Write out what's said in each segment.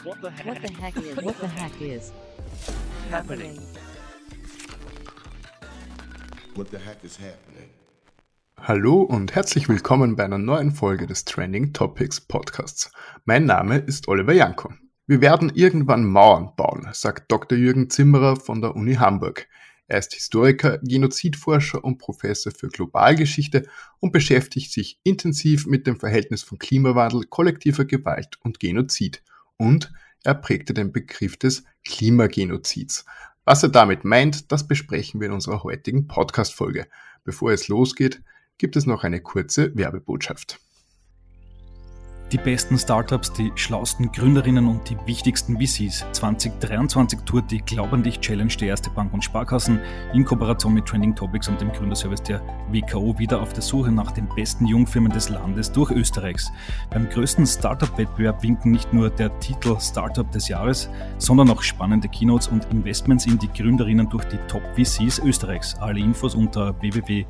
What the What the heck? heck is Happening. What the heck is happening? Hallo und herzlich willkommen bei einer neuen Folge des Trending Topics Podcasts. Mein Name ist Oliver Janko. Wir werden irgendwann Mauern bauen, sagt Dr. Jürgen Zimmerer von der Uni Hamburg. Er ist Historiker, Genozidforscher und Professor für Globalgeschichte und beschäftigt sich intensiv mit dem Verhältnis von Klimawandel, kollektiver Gewalt und Genozid. Und er prägte den Begriff des Klimagenozids. Was er damit meint, das besprechen wir in unserer heutigen Podcast-Folge. Bevor es losgeht, gibt es noch eine kurze Werbebotschaft. Die besten Startups, die schlauesten Gründerinnen und die wichtigsten VCs. 2023 tourt die Glaub an dich Challenge der Erste Bank und Sparkassen in Kooperation mit Trending Topics und dem Gründerservice der WKO wieder auf der Suche nach den besten Jungfirmen des Landes durch Österreichs. Beim größten Startup-Wettbewerb winken nicht nur der Titel Startup des Jahres, sondern auch spannende Keynotes und Investments in die Gründerinnen durch die Top-VCs Österreichs. Alle Infos unter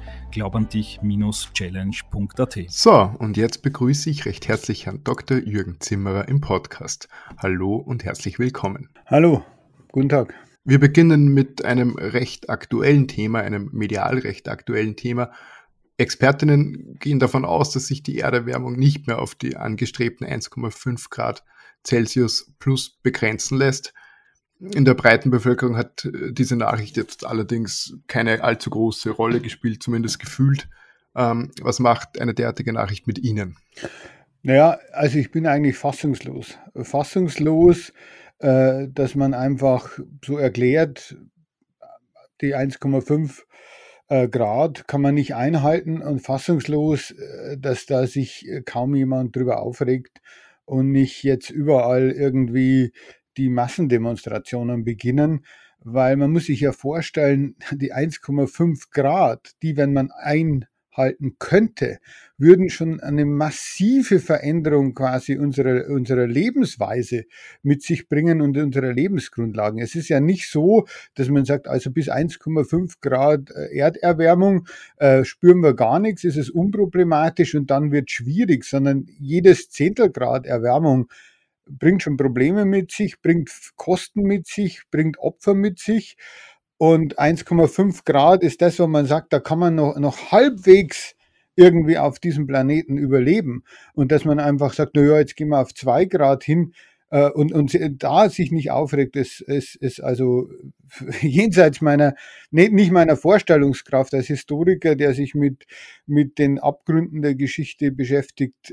www.glaubandich-challenge.at. So, und jetzt begrüße ich recht herzlich Herrn Dr. Jürgen Zimmerer im Podcast. Hallo und herzlich willkommen. Hallo, guten Tag. Wir beginnen mit einem recht aktuellen Thema, einem medial recht aktuellen Thema. Expertinnen gehen davon aus, dass sich die Erderwärmung nicht mehr auf die angestrebten 1,5 Grad Celsius plus begrenzen lässt. In der breiten Bevölkerung hat diese Nachricht jetzt allerdings keine allzu große Rolle gespielt, zumindest gefühlt. Was macht eine derartige Nachricht mit Ihnen? Naja, also ich bin eigentlich fassungslos. Fassungslos, dass man einfach so erklärt, die 1,5 Grad kann man nicht einhalten und fassungslos, dass da sich kaum jemand drüber aufregt und nicht jetzt überall irgendwie die Massendemonstrationen beginnen, weil man muss sich ja vorstellen, die 1,5 Grad, die, wenn man einhalten könnte, würden schon eine massive Veränderung quasi unserer Lebensweise mit sich bringen und unserer Lebensgrundlagen. Es ist ja nicht so, dass man sagt, also bis 1,5 Grad Erderwärmung spüren wir gar nichts, ist es unproblematisch und dann wird es schwierig, sondern jedes Zehntelgrad Erwärmung bringt schon Probleme mit sich, bringt Kosten mit sich, bringt Opfer mit sich. Und 1,5 Grad ist das, wo man sagt, da kann man noch halbwegs irgendwie auf diesem Planeten überleben. Und dass man einfach sagt, naja, jetzt gehen wir auf 2 Grad hin und da sich nicht aufregt, ist also jenseits meiner, nicht meiner Vorstellungskraft als Historiker, der sich mit den Abgründen der Geschichte beschäftigt,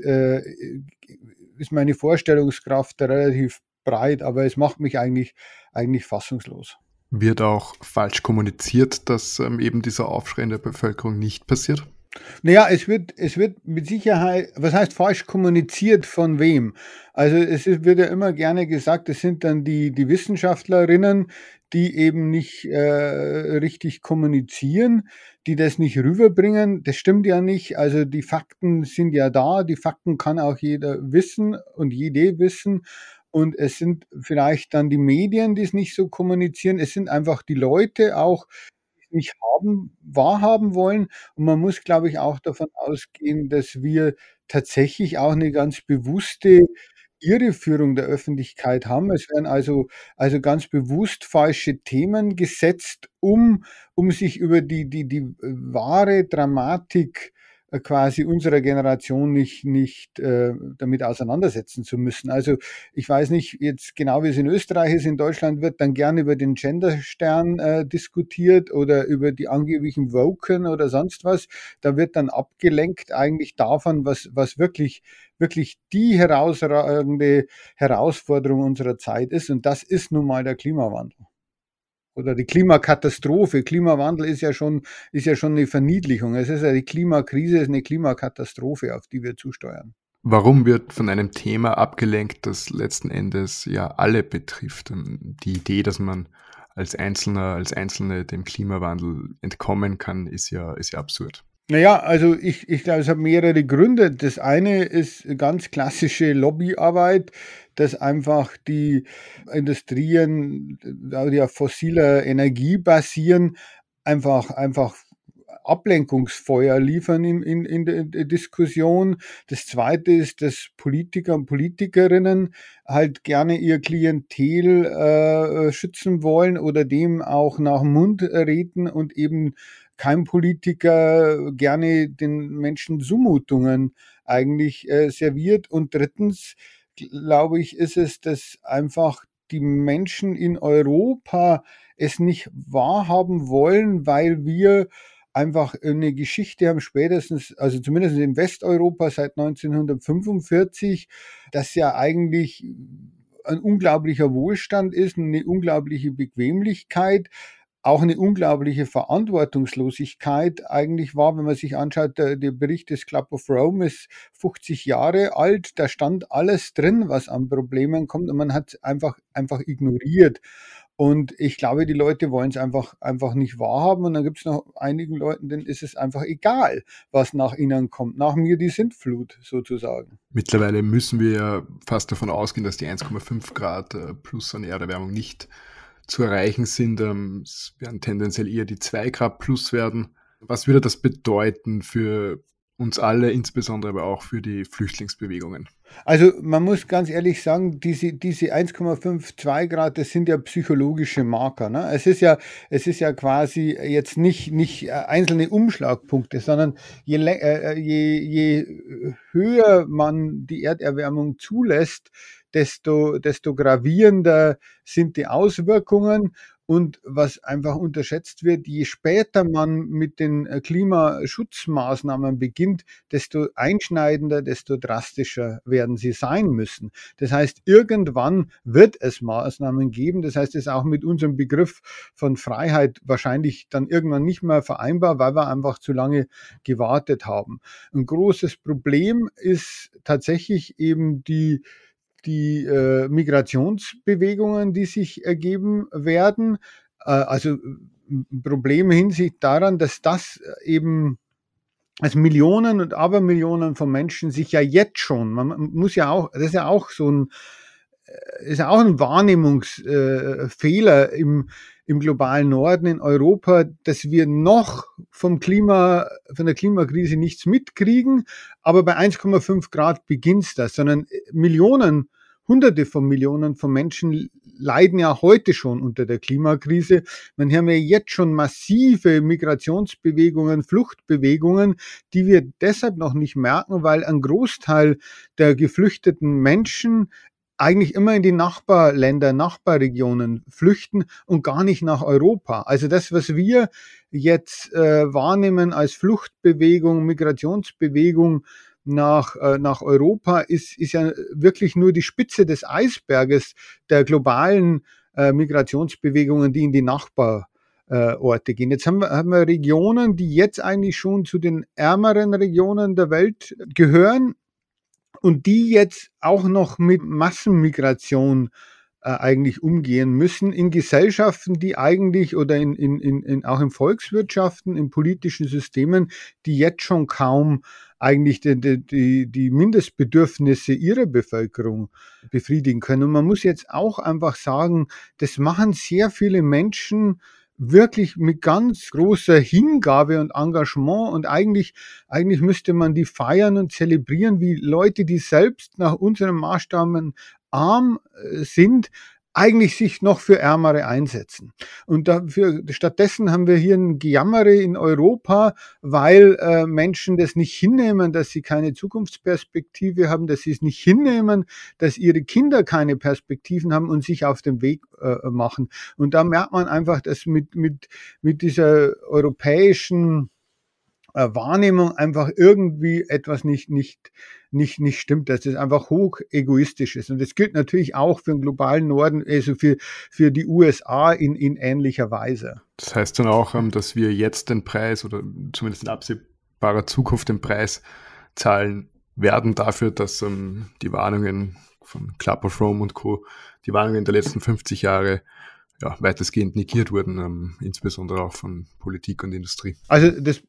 ist meine Vorstellungskraft relativ breit, aber es macht mich eigentlich fassungslos. Wird auch falsch kommuniziert, dass eben dieser Aufschrei in der Bevölkerung nicht passiert? Naja, es wird mit Sicherheit, was heißt falsch kommuniziert von wem? Also wird ja immer gerne gesagt, es sind dann die Wissenschaftlerinnen, die eben nicht richtig kommunizieren, die das nicht rüberbringen. Das stimmt ja nicht. Also die Fakten sind ja da, die Fakten kann auch jeder wissen und jede wissen. Und es sind vielleicht dann die Medien, die es nicht so kommunizieren. Es sind einfach die Leute auch, die es nicht wahrhaben wollen. Und man muss, glaube ich, auch davon ausgehen, dass wir tatsächlich auch eine ganz bewusste Irreführung der Öffentlichkeit haben. Es werden also ganz bewusst falsche Themen gesetzt, um sich über die wahre Dramatik quasi unserer Generation nicht damit auseinandersetzen zu müssen. Also ich weiß nicht jetzt genau, wie es in Österreich ist. In Deutschland wird dann gerne über den Genderstern diskutiert oder über die angeblichen Woken oder sonst was. Da wird dann abgelenkt eigentlich davon, was wirklich die herausragende Herausforderung unserer Zeit ist. Und das ist nun mal der Klimawandel. Oder die Klimakatastrophe. Klimawandel ist ja schon eine Verniedlichung. Es ist ja die Klimakrise, ist eine Klimakatastrophe, auf die wir zusteuern. Warum wird von einem Thema abgelenkt, das letzten Endes ja alle betrifft? Die Idee, dass man als Einzelne dem Klimawandel entkommen kann, ist ja absurd. Naja, also ich glaube, es hat mehrere Gründe. Das eine ist ganz klassische Lobbyarbeit, dass einfach die Industrien, die auf fossiler Energie basieren, einfach Ablenkungsfeuer liefern in der Diskussion. Das Zweite ist, dass Politiker und Politikerinnen halt gerne ihr Klientel schützen wollen oder dem auch nach dem Mund reden und eben kein Politiker gerne den Menschen Zumutungen eigentlich serviert. Und drittens, glaube ich, ist es, dass einfach die Menschen in Europa es nicht wahrhaben wollen, weil wir einfach eine Geschichte haben, spätestens, also zumindest in Westeuropa seit 1945, das ja eigentlich ein unglaublicher Wohlstand ist, eine unglaubliche Bequemlichkeit, auch eine unglaubliche Verantwortungslosigkeit eigentlich war, wenn man sich anschaut, der Bericht des Club of Rome ist 50 Jahre alt, da stand alles drin, was an Problemen kommt und man hat es einfach ignoriert. Und ich glaube, die Leute wollen es einfach nicht wahrhaben und dann gibt es noch einigen Leuten, denen ist es einfach egal, was nach ihnen kommt. Nach mir die Sintflut sozusagen. Mittlerweile müssen wir ja fast davon ausgehen, dass die 1,5 Grad plus an Erderwärmung nicht zu erreichen sind. Es werden tendenziell eher die 2 Grad plus werden. Was würde das bedeuten für uns alle, insbesondere aber auch für die Flüchtlingsbewegungen? Also man muss ganz ehrlich sagen, diese 1,52 Grad, das sind ja psychologische Marker. Ne? Es ist ja quasi jetzt nicht einzelne Umschlagpunkte, sondern je höher man die Erderwärmung zulässt, desto gravierender sind die Auswirkungen. Und was einfach unterschätzt wird, je später man mit den Klimaschutzmaßnahmen beginnt, desto einschneidender, desto drastischer werden sie sein müssen. Das heißt, irgendwann wird es Maßnahmen geben. Das heißt, es ist auch mit unserem Begriff von Freiheit wahrscheinlich dann irgendwann nicht mehr vereinbar, weil wir einfach zu lange gewartet haben. Ein großes Problem ist tatsächlich eben die Migrationsbewegungen, die sich ergeben werden. Also ein Problem hinsichtlich daran, dass das eben also Millionen und Abermillionen von Menschen sich ja jetzt schon, man muss ja auch, das ist ja auch so ein, ist ja auch ein Wahrnehmungsfehler im globalen Norden in Europa, dass wir noch von der Klimakrise nichts mitkriegen, aber bei 1,5 Grad beginnt das, sondern Millionen, Hunderte von Millionen von Menschen leiden ja heute schon unter der Klimakrise. Man haben ja jetzt schon massive Migrationsbewegungen, Fluchtbewegungen, die wir deshalb noch nicht merken, weil ein Großteil der geflüchteten Menschen eigentlich immer in die Nachbarländer, Nachbarregionen flüchten und gar nicht nach Europa. Also das, was wir jetzt wahrnehmen als Fluchtbewegung, Migrationsbewegung nach Europa, ist ja wirklich nur die Spitze des Eisberges der globalen Migrationsbewegungen, die in die Nachbarorte gehen. Jetzt haben wir Regionen, die jetzt eigentlich schon zu den ärmeren Regionen der Welt gehören, und die jetzt auch noch mit Massenmigration eigentlich umgehen müssen in Gesellschaften, die eigentlich oder auch in Volkswirtschaften, in politischen Systemen, die jetzt schon kaum eigentlich die Mindestbedürfnisse ihrer Bevölkerung befriedigen können. Und man muss jetzt auch einfach sagen, das machen sehr viele Menschen wirklich mit ganz großer Hingabe und Engagement und eigentlich müsste man die feiern und zelebrieren, wie Leute, die selbst nach unseren Maßstaben arm sind, eigentlich sich noch für Ärmere einsetzen. Und stattdessen haben wir hier ein Gejammere in Europa, weil Menschen das nicht hinnehmen, dass sie keine Zukunftsperspektive haben, dass sie es nicht hinnehmen, dass ihre Kinder keine Perspektiven haben und sich auf den Weg machen. Und da merkt man einfach, dass mit dieser europäischen Wahrnehmung einfach irgendwie etwas nicht stimmt, dass das einfach hoch egoistisch ist. Und das gilt natürlich auch für den globalen Norden, also für die USA in ähnlicher Weise. Das heißt dann auch, dass wir jetzt den Preis oder zumindest in absehbarer Zukunft den Preis zahlen werden dafür, dass die Warnungen von Club of Rome und Co., die Warnungen der letzten 50 Jahre weitestgehend negiert wurden, insbesondere auch von Politik und Industrie. Also das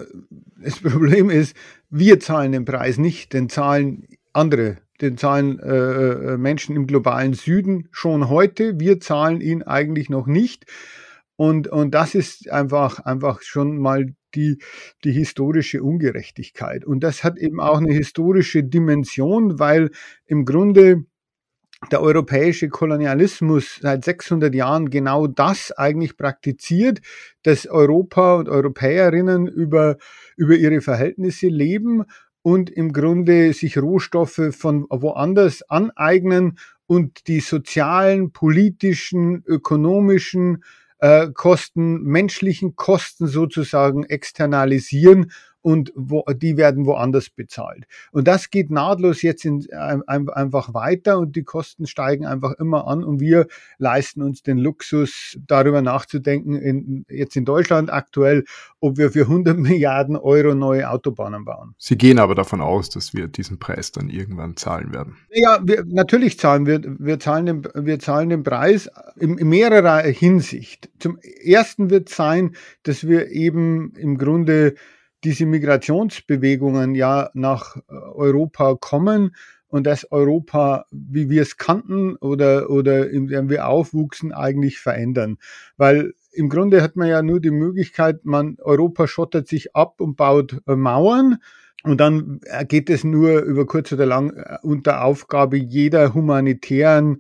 Problem ist, wir zahlen den Preis nicht, den zahlen andere, den zahlen Menschen im globalen Süden schon heute, wir zahlen ihn eigentlich noch nicht. Und das ist einfach schon mal die historische Ungerechtigkeit. Und das hat eben auch eine historische Dimension, weil im Grunde der europäische Kolonialismus seit 600 Jahren genau das eigentlich praktiziert, dass Europa und Europäerinnen über ihre Verhältnisse leben und im Grunde sich Rohstoffe von woanders aneignen und die sozialen, politischen, ökonomischen Kosten, menschlichen Kosten sozusagen externalisieren und die werden woanders bezahlt. Und das geht nahtlos jetzt einfach weiter und die Kosten steigen einfach immer an und wir leisten uns den Luxus, darüber nachzudenken, jetzt in Deutschland aktuell, ob wir für 100 Milliarden Euro neue Autobahnen bauen. Sie gehen aber davon aus, dass wir diesen Preis dann irgendwann zahlen werden. Ja, natürlich zahlen wir zahlen den Preis in mehrerer Hinsicht. Zum Ersten wird sein, dass wir eben im Grunde diese Migrationsbewegungen ja nach Europa kommen und dass Europa, wie wir es kannten oder in dem wir aufwuchsen, eigentlich verändern. Weil im Grunde hat man ja nur die Möglichkeit, Europa schottet sich ab und baut Mauern. Und dann geht es nur über kurz oder lang unter Aufgabe jeder humanitären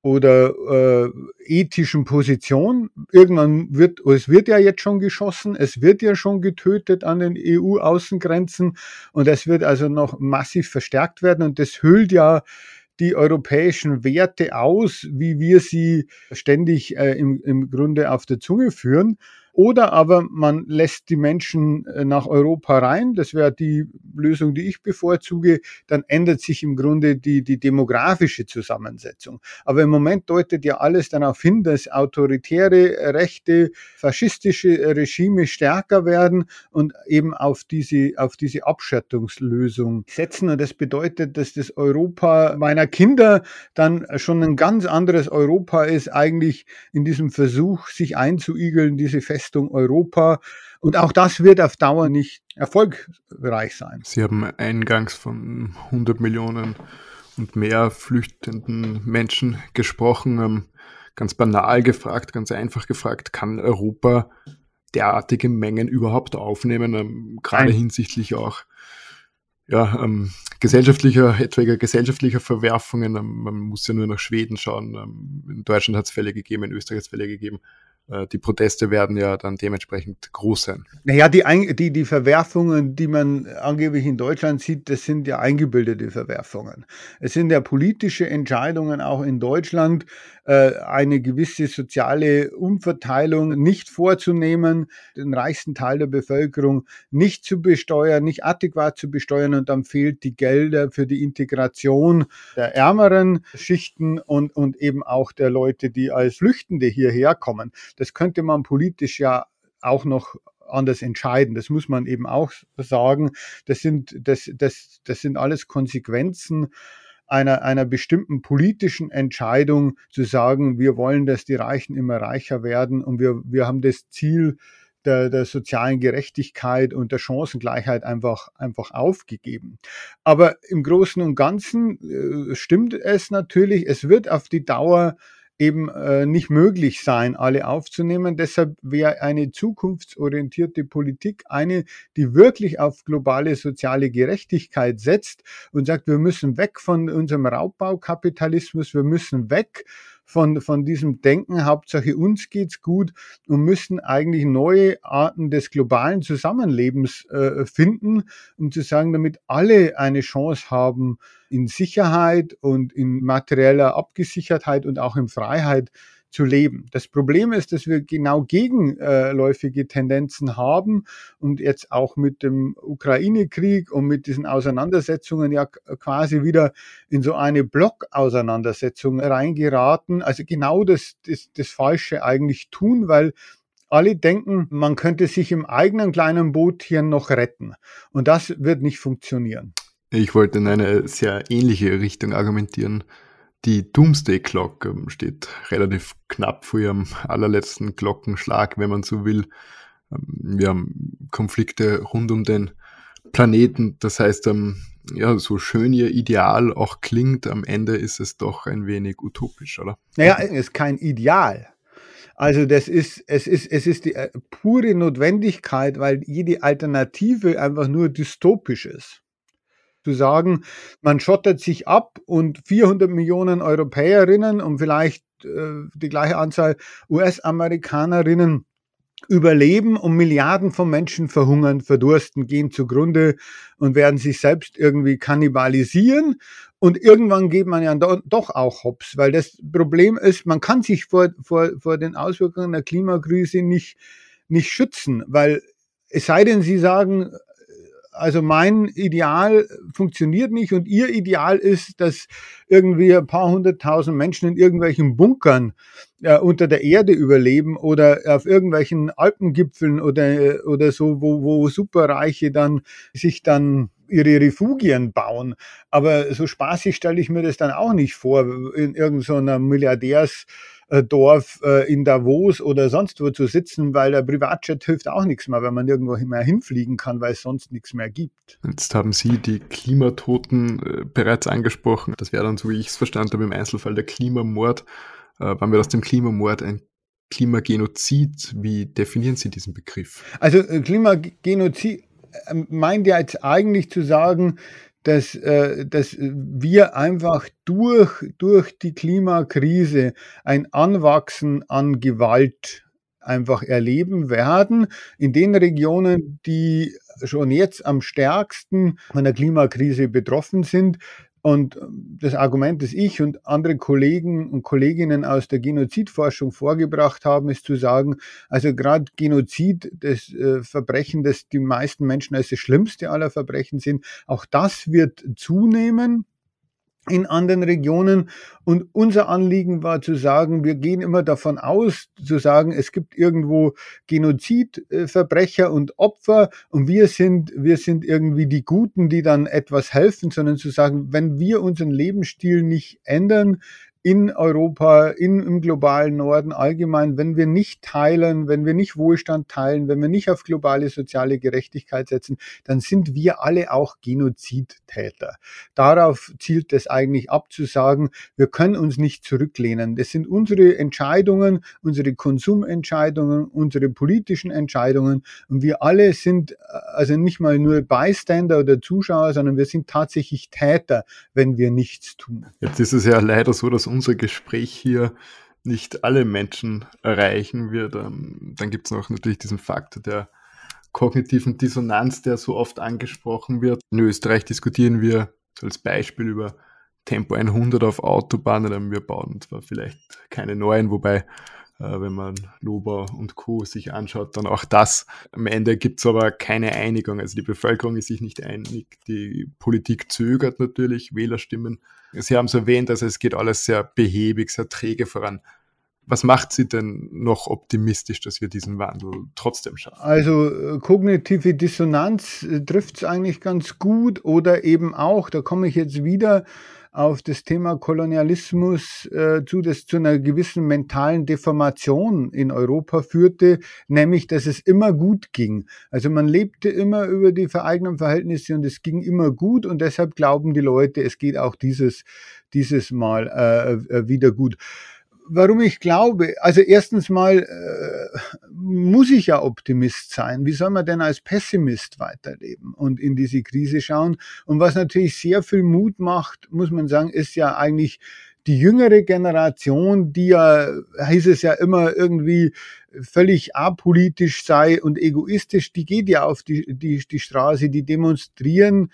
oder ethischen Position. Es wird ja jetzt schon geschossen, es wird ja schon getötet an den EU-Außengrenzen und es wird also noch massiv verstärkt werden und das hüllt ja die europäischen Werte aus, wie wir sie ständig im Grunde auf der Zunge führen. Oder aber man lässt die Menschen nach Europa rein, das wäre die Lösung, die ich bevorzuge, dann ändert sich im Grunde die demografische Zusammensetzung. Aber im Moment deutet ja alles darauf hin, dass autoritäre, rechte, faschistische Regime stärker werden und eben auf diese Abschottungslösung setzen. Und das bedeutet, dass das Europa meiner Kinder dann schon ein ganz anderes Europa ist, eigentlich in diesem Versuch, sich einzuigeln, diese Festung Europa. Und auch das wird auf Dauer nicht erfolgreich sein. Sie haben eingangs von 100 Millionen und mehr flüchtenden Menschen gesprochen. Ganz banal gefragt, ganz einfach gefragt, kann Europa derartige Mengen überhaupt aufnehmen, gerade hinsichtlich auch etwaiger gesellschaftlicher Verwerfungen. Man muss ja nur nach Schweden schauen. In Deutschland hat es Fälle gegeben, in Österreich hat es Fälle gegeben. Die Proteste werden ja dann dementsprechend groß sein. Naja, die Verwerfungen, die man angeblich in Deutschland sieht, das sind ja eingebildete Verwerfungen. Es sind ja politische Entscheidungen auch in Deutschland, eine gewisse soziale Umverteilung nicht vorzunehmen, den reichsten Teil der Bevölkerung nicht zu besteuern, nicht adäquat zu besteuern und dann fehlt die Gelder für die Integration der ärmeren Schichten und eben auch der Leute, die als Flüchtende hierher kommen. Das könnte man politisch ja auch noch anders entscheiden. Das muss man eben auch sagen. Das sind alles Konsequenzen einer bestimmten politischen Entscheidung, zu sagen, wir wollen, dass die Reichen immer reicher werden und wir haben das Ziel der sozialen Gerechtigkeit und der Chancengleichheit einfach aufgegeben. Aber im Großen und Ganzen stimmt es natürlich, es wird auf die Dauer eben nicht möglich sein, alle aufzunehmen. Deshalb wäre eine zukunftsorientierte Politik eine, die wirklich auf globale soziale Gerechtigkeit setzt und sagt, wir müssen weg von unserem Raubbau-Kapitalismus, wir müssen weg von diesem Denken, Hauptsache uns geht's gut und müssen eigentlich neue Arten des globalen Zusammenlebens finden, um zu sagen, damit alle eine Chance haben, in Sicherheit und in materieller Abgesichertheit und auch in Freiheit zu leben. Das Problem ist, dass wir genau gegenläufige Tendenzen haben und jetzt auch mit dem Ukraine-Krieg und mit diesen Auseinandersetzungen ja quasi wieder in so eine Blockauseinandersetzung reingeraten. Also genau das Falsche eigentlich tun, weil alle denken, man könnte sich im eigenen kleinen Bootchen noch retten. Und das wird nicht funktionieren. Ich wollte in eine sehr ähnliche Richtung argumentieren. Die Doomsday Clock steht relativ knapp vor ihrem allerletzten Glockenschlag, wenn man so will. Wir haben Konflikte rund um den Planeten. Das heißt, so schön ihr Ideal auch klingt, am Ende ist es doch ein wenig utopisch, oder? Naja, es ist kein Ideal. Also es ist die pure Notwendigkeit, weil jede Alternative einfach nur dystopisch ist. Zu sagen, man schottet sich ab und 400 Millionen Europäerinnen und vielleicht die gleiche Anzahl US-Amerikanerinnen überleben und Milliarden von Menschen verhungern, verdursten, gehen zugrunde und werden sich selbst irgendwie kannibalisieren. Und irgendwann geht man ja doch auch hops, weil das Problem ist, man kann sich vor den Auswirkungen der Klimakrise nicht schützen, weil es sei denn, Sie sagen, also mein Ideal funktioniert nicht und Ihr Ideal ist, dass irgendwie ein paar hunderttausend Menschen in irgendwelchen Bunkern unter der Erde überleben oder auf irgendwelchen Alpengipfeln oder so, wo Superreiche dann sich dann ihre Refugien bauen. Aber so spaßig stelle ich mir das dann auch nicht vor, in irgendeiner Milliardärsdorf in Davos oder sonst wo zu sitzen, weil der Privatjet hilft auch nichts mehr, wenn man irgendwo mehr hinfliegen kann, weil es sonst nichts mehr gibt. Jetzt haben Sie die Klimatoten bereits angesprochen. Das wäre dann, so wie ich es verstanden habe, im Einzelfall der Klimamord. Wann wird aus dem Klimamord ein Klimagenozid? Wie definieren Sie diesen Begriff? Also Klimagenozid meint ja jetzt eigentlich zu sagen, dass wir einfach durch die Klimakrise ein Anwachsen an Gewalt einfach erleben werden in den Regionen, die schon jetzt am stärksten von der Klimakrise betroffen sind. Und das Argument, das ich und andere Kollegen und Kolleginnen aus der Genozidforschung vorgebracht haben, ist zu sagen, also gerade Genozid, das Verbrechen, das die meisten Menschen als das schlimmste aller Verbrechen sind, auch das wird zunehmen in anderen Regionen. Und unser Anliegen war zu sagen, wir gehen immer davon aus, zu sagen, es gibt irgendwo Genozidverbrecher und Opfer und wir sind irgendwie die Guten, die dann etwas helfen, sondern zu sagen, wenn wir unseren Lebensstil nicht ändern, in Europa, im globalen Norden allgemein, wenn wir nicht teilen, wenn wir nicht Wohlstand teilen, wenn wir nicht auf globale soziale Gerechtigkeit setzen, dann sind wir alle auch Genozidtäter. Darauf zielt es eigentlich ab, zu sagen, wir können uns nicht zurücklehnen. Das sind unsere Entscheidungen, unsere Konsumentscheidungen, unsere politischen Entscheidungen und wir alle sind also nicht mal nur Bystander oder Zuschauer, sondern wir sind tatsächlich Täter, wenn wir nichts tun. Jetzt ist es ja leider so, dass unser Gespräch hier nicht alle Menschen erreichen wird. Dann gibt es noch natürlich diesen Faktor der kognitiven Dissonanz, der so oft angesprochen wird. In Österreich diskutieren wir so als Beispiel über Tempo 100 auf Autobahnen. Wir bauen zwar vielleicht keine neuen, wobei, wenn man Lobau und Co. sich anschaut, dann auch das. Am Ende gibt es aber keine Einigung. Also die Bevölkerung ist sich nicht einig. Die Politik zögert natürlich, Wählerstimmen. Sie haben es erwähnt, also es geht alles sehr behäbig, sehr träge voran. Was macht Sie denn noch optimistisch, dass wir diesen Wandel trotzdem schaffen? Also kognitive Dissonanz trifft es eigentlich ganz gut oder eben auch, da komme ich jetzt wieder auf das Thema Kolonialismus das zu einer gewissen mentalen Deformation in Europa führte, nämlich, dass es immer gut ging. Also man lebte immer über die eigenen Verhältnisse und es ging immer gut und deshalb glauben die Leute, es geht auch dieses Mal wieder gut. Warum ich glaube, also erstens mal muss ich ja Optimist sein. Wie soll man denn als Pessimist weiterleben und in diese Krise schauen? Und was natürlich sehr viel Mut macht, muss man sagen, ist ja eigentlich die jüngere Generation, die ja, hieß es ja immer, irgendwie völlig apolitisch sei und egoistisch, die geht ja auf die Straße, die demonstrieren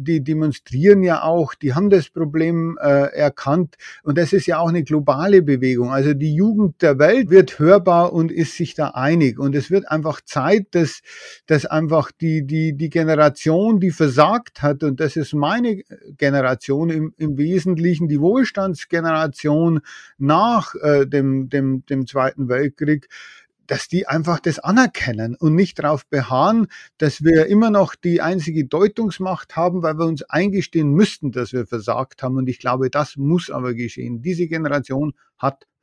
ja auch, die haben das Problem erkannt und das ist ja auch eine globale Bewegung. Also die Jugend der Welt wird hörbar und ist sich da einig und es wird einfach Zeit, dass einfach die Generation, die versagt hat und das ist meine Generation im Wesentlichen, die Wohlstandsgeneration nach dem Zweiten Weltkrieg, dass die einfach das anerkennen und nicht darauf beharren, dass wir immer noch die einzige Deutungsmacht haben, weil wir uns eingestehen müssten, dass wir versagt haben. Und ich glaube, das muss aber geschehen. Diese Generation hat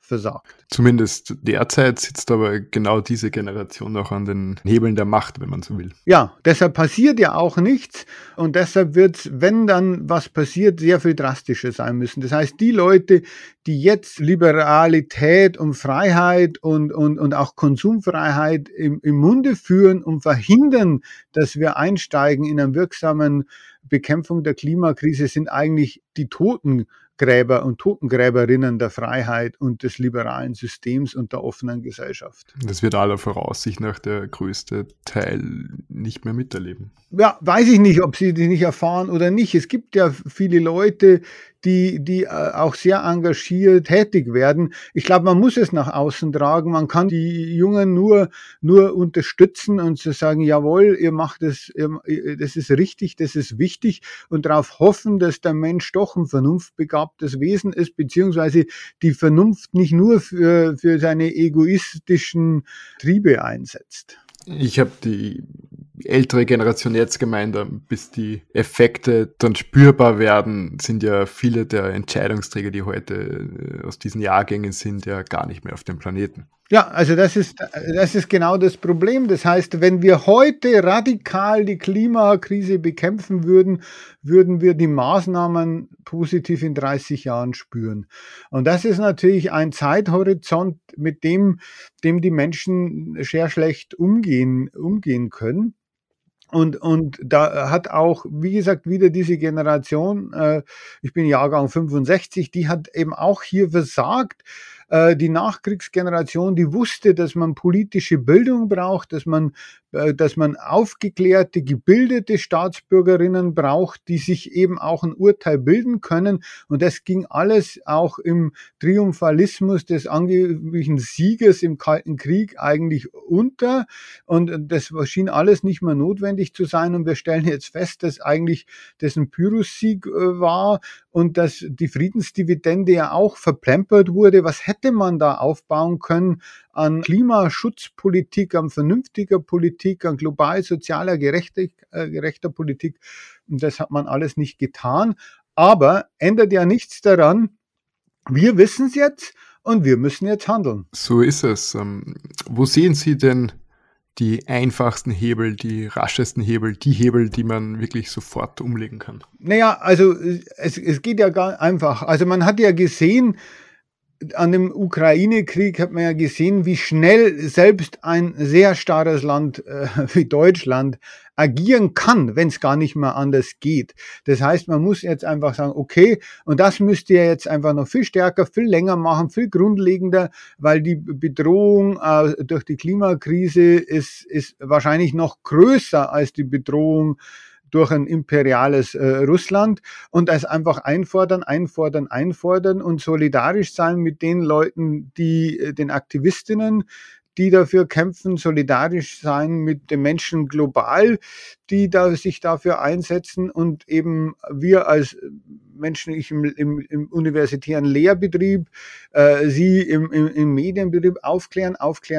versagt. Zumindest derzeit sitzt aber genau diese Generation noch an den Hebeln der Macht, wenn man so will. Ja, deshalb passiert ja auch nichts und deshalb wird, wenn dann was passiert, sehr viel drastischer sein müssen. Das heißt, die Leute, die jetzt Liberalität und Freiheit und auch Konsumfreiheit im Munde führen und verhindern, dass wir einsteigen in einer wirksamen Bekämpfung der Klimakrise, sind eigentlich die Totengräber und Totengräberinnen der Freiheit und des liberalen Systems und der offenen Gesellschaft. Das wird aller Voraussicht nach der größte Teil nicht mehr miterleben. Ja, weiß ich nicht, ob sie die nicht erfahren oder nicht. Es gibt ja viele Leute, die auch sehr engagiert tätig werden. Ich glaube, man muss es nach außen tragen. Man kann die Jungen nur unterstützen und zu sagen, jawohl, ihr macht es, das ist richtig, das ist wichtig und darauf hoffen, dass der Mensch doch ein vernunftbegabtes Wesen ist, beziehungsweise die Vernunft nicht nur für seine egoistischen Triebe einsetzt. Ich habe die ältere Generation jetzt gemeint, bis die Effekte dann spürbar werden, sind ja viele der Entscheidungsträger, die heute aus diesen Jahrgängen sind, ja gar nicht mehr auf dem Planeten. Ja, also das ist genau das Problem. Das heißt, wenn wir heute radikal die Klimakrise bekämpfen würden, würden wir die Maßnahmen positiv in 30 Jahren spüren. Und das ist natürlich ein Zeithorizont, mit dem die Menschen sehr schlecht umgehen können. Und da hat auch, wie gesagt, wieder diese Generation, ich bin Jahrgang 65, die hat eben auch hier versagt. Die Nachkriegsgeneration, die wusste, dass man politische Bildung braucht, dass man aufgeklärte, gebildete Staatsbürgerinnen braucht, die sich eben auch ein Urteil bilden können. Und das ging alles auch im Triumphalismus des angeblichen Siegers im Kalten Krieg eigentlich unter. Und das schien alles nicht mehr notwendig zu sein. Und wir stellen jetzt fest, dass eigentlich das ein Pyrrhussieg war und dass die Friedensdividende ja auch verplempert wurde. Was hätte man da aufbauen können an Klimaschutzpolitik, an vernünftiger Politik, an global sozialer gerechter Politik? Und das hat man alles nicht getan. Aber ändert ja nichts daran. Wir wissen es jetzt und wir müssen jetzt handeln. So ist es. Wo sehen Sie denn die einfachsten Hebel, die raschesten Hebel, die Hebel, die man wirklich sofort umlegen kann? Naja, also es geht ja ganz einfach. Also man hat ja gesehen, an dem Ukraine-Krieg hat man ja gesehen, wie schnell selbst ein sehr starres Land wie Deutschland agieren kann, wenn es gar nicht mehr anders geht. Das heißt, man muss jetzt einfach sagen, okay, und das müsst ihr jetzt einfach noch viel stärker, viel länger machen, viel grundlegender, weil die Bedrohung durch die Klimakrise ist wahrscheinlich noch größer als die Bedrohung durch ein imperiales Russland, und das einfach einfordern und solidarisch sein mit den Leuten, den Aktivistinnen, die dafür kämpfen, solidarisch sein mit den Menschen global, die sich dafür einsetzen, und eben wir als Menschen, ich im universitären Lehrbetrieb, Sie im Medienbetrieb aufklären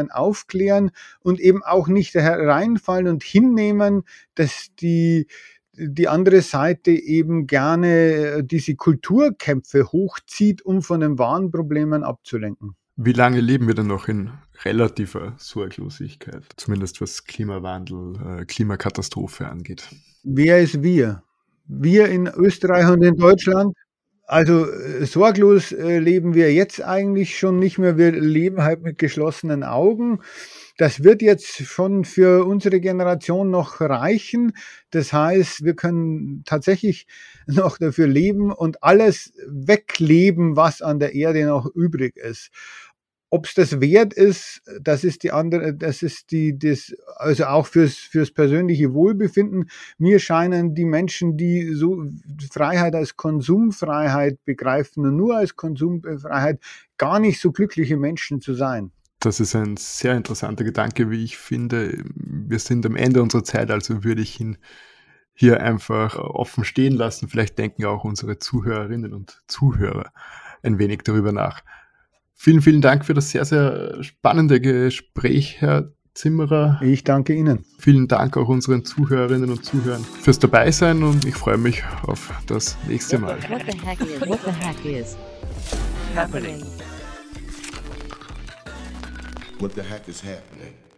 und eben auch nicht hereinfallen und hinnehmen, dass die andere Seite eben gerne diese Kulturkämpfe hochzieht, um von den wahren Problemen abzulenken. Wie lange leben wir denn noch in relativer Sorglosigkeit, zumindest was Klimawandel, Klimakatastrophe angeht? Wer ist wir? Wir in Österreich und in Deutschland? Also sorglos leben wir jetzt eigentlich schon nicht mehr. Wir leben halt mit geschlossenen Augen. Das wird jetzt schon für unsere Generation noch reichen. Das heißt, wir können tatsächlich noch dafür leben und alles wegleben, was an der Erde noch übrig ist. Ob es das wert ist, das ist also auch fürs persönliche Wohlbefinden. Mir scheinen die Menschen, die so Freiheit als Konsumfreiheit begreifen und nur als Konsumfreiheit, gar nicht so glückliche Menschen zu sein. Das ist ein sehr interessanter Gedanke, wie ich finde. Wir sind am Ende unserer Zeit, also würde ich ihn hier einfach offen stehen lassen. Vielleicht denken auch unsere Zuhörerinnen und Zuhörer ein wenig darüber nach. Vielen, vielen Dank für das sehr, sehr spannende Gespräch, Herr Zimmerer. Ich danke Ihnen. Vielen Dank auch unseren Zuhörerinnen und Zuhörern fürs Dabeisein, und ich freue mich auf das nächste Mal. What the heck is happening? What the heck is happening?